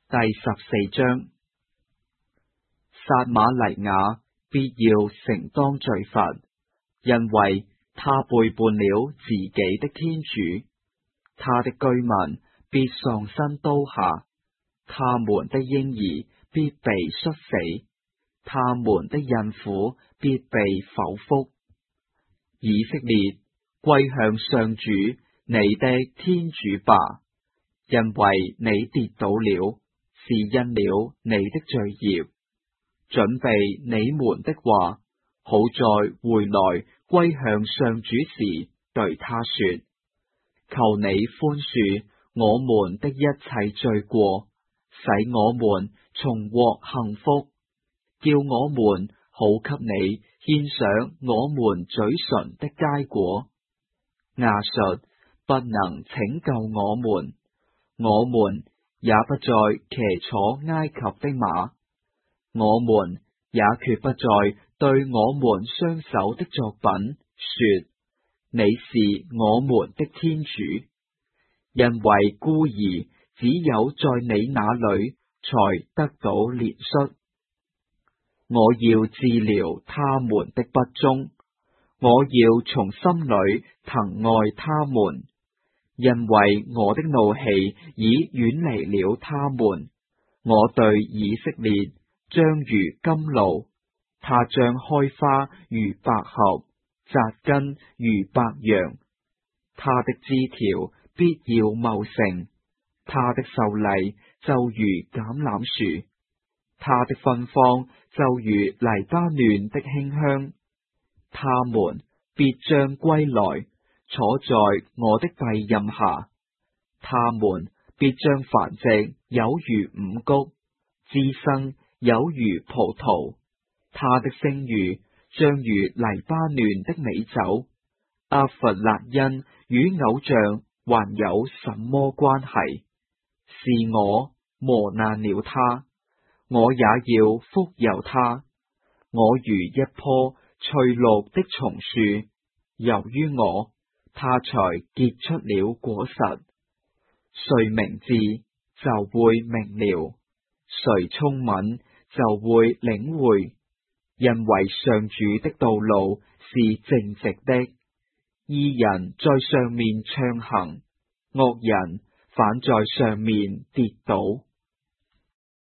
第14章，撒瑪黎雅必要承當罪罰，因為他背叛了自己的天主。他的居民必喪身刀下，他們的嬰兒必被摔死，他們的孕婦必被剖腹。以色列，歸向上主你的天主吧，因為你跌倒了，是因了你的罪孽。準備你們的話，好在回來歸向上主時，對他說：求你寬恕我們的一切罪過，使我們重獲幸福，叫我們好給你獻上我們嘴唇的佳果。亞述不能拯救我們，我們也不再騎坐埃及的馬，我們也決不再對我們雙手的作品說：你是我們的天主，因為孤兒只有在你那裡才得到憐恤。我要治療他們的不忠，我要從心裡疼愛他們，因為我的怒氣已遠離了他們。我對以色列將如甘露，他將開花如百合，扎根如白楊。他的枝條必要茂盛，他的秀麗就如橄欖樹，他的芬芳就如黎巴嫩的馨香。他們必將歸來，坐在我的庇蔭下，他們必將繁殖有如五穀，滋生有如葡萄。他的聲譽將如黎巴嫩的美酒。厄弗辣因與偶像還有什麼關係？是我磨難了他，我也要福佑他。我如一棵翠綠的松樹，由於我，他才結出了果實。誰明智就會明了，誰聰敏就會領會，因為上主的道路是正直的，義人在上面暢行，惡人反在上面跌倒。